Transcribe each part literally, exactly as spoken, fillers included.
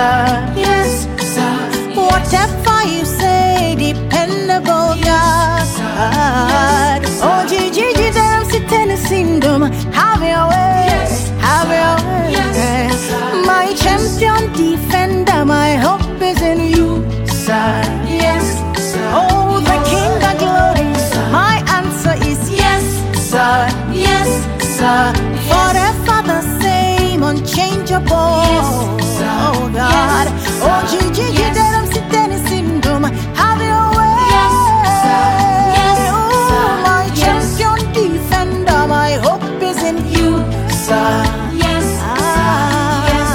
sir. Yes, sir. Whatever you say, dependable God. Oh, Gigi, them sit in the kingdom. Have your way, have your way. My champion defender, my hope is in you, sir. Yes, sir. Oh, the King of glory, my answer is yes, sir. Yes, sir. Forever the same, unchangeable. Yes, sir. Oh God. Yes, oh Gigi, yes. Them sit in the kingdom. Have your way. Yes, sir. Yes, oh, sir. My champion yes. defender, my hope is in you, sir. Yes, ah, sir. Yes.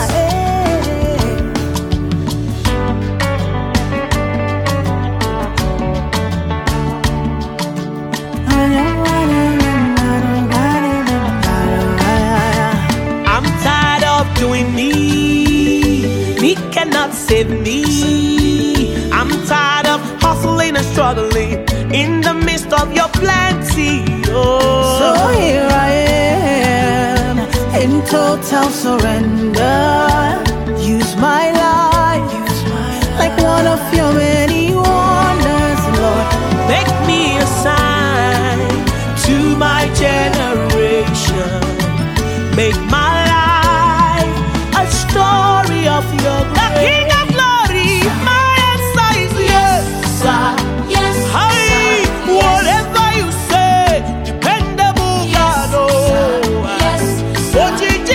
I'm tired of doing me. Me cannot save me. I'm tired of hustling and struggling in the midst of your plenty. Oh. So here I am in total surrender. Use my life, use my life like one of your many wonders, Lord. Make me a sign to my generation. Make my life a story of your the King of glory. My answer is yes, sir. Yes, hey, sir. Whatever you say, dependable God. Oh, yes, oh, Gigi,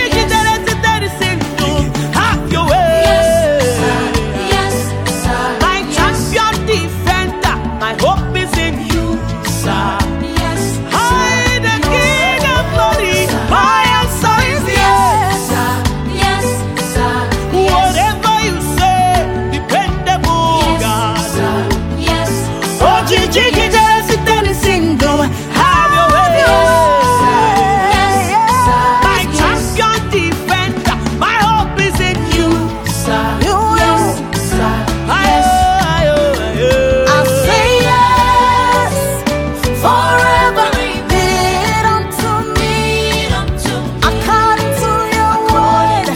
have your way. Yes, sir. Yes, sir. My champion defender, my hope is in you, sir. Yes, Hi, the King of glory. My answer is yes, sir. Yes, sir. whatever you say, dependable God. Yes, Oh, Gigi, sit in the single, have your way. My champion defender, my hope is in you, sir. Yes, sir. Aye, aye, aye. I say yes, forever be it unto me, according to your word.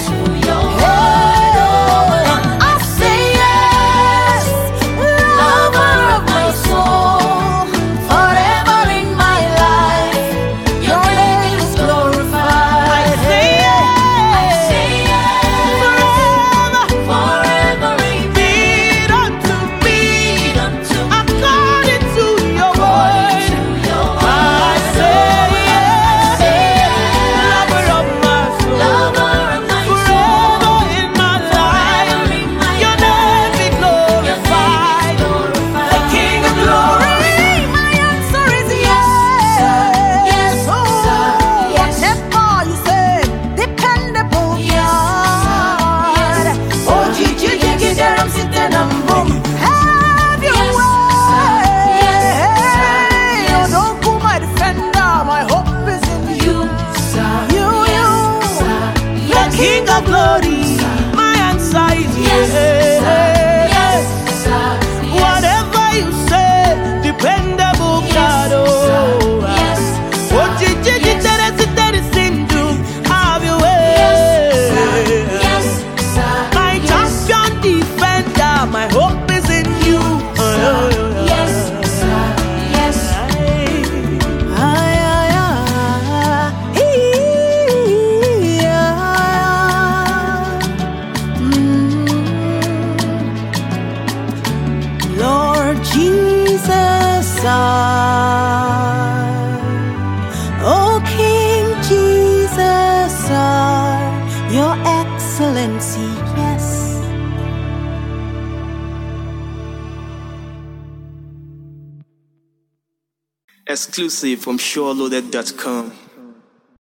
I say yes, lover of my soul, forever in my life, your name is glorified. I say yes, forever, forever be it unto me, according to your word. I say yes, lover of my soul, forever in my life, your name be glorified. The King of glory. My answer is yes. Yes, oh, whatever you say, dependable God. Oh, Gigi, Gigi, there I'm sitting and boom. Have your way. Oh, don't go my defender. My hope is in you, you, you. The King of glory, my answer is yes. Whatever you say, dependable God. Oh, oh, Gigi, have your way. My champion defender, my hope is in you. Lord Jesus, I, oh King Jesus, I, Your Excellency, yes. Exclusive from SureLoaded dot com.